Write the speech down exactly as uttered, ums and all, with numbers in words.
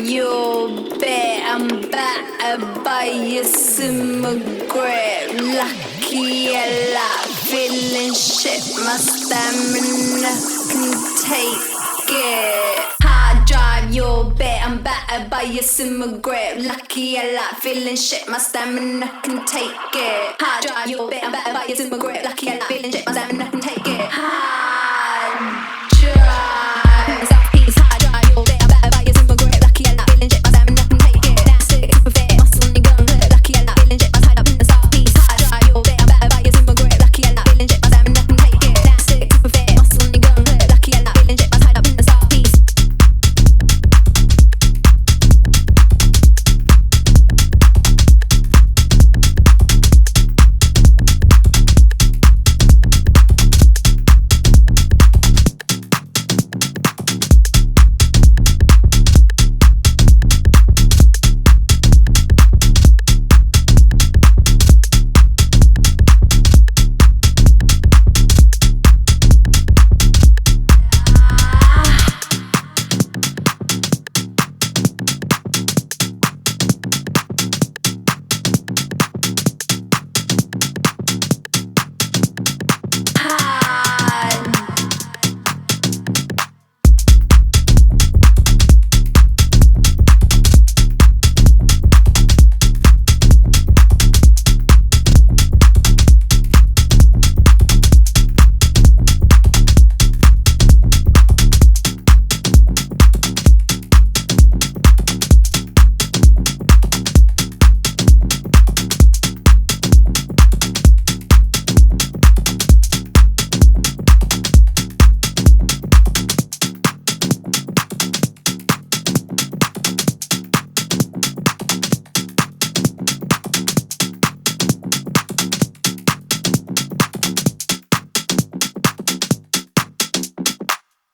your bed, I'm battered by your simmergrip. Lucky a lot, feeling shit, my stamina can take it. Hard drive your bed, I'm battered by your simmergrip. Lucky a lot, feeling shit, my stamina can take it. Hard drive your bed, I'm battered by your simmergrip. Lucky a lot, feeling shit, my stamina can take it. Hard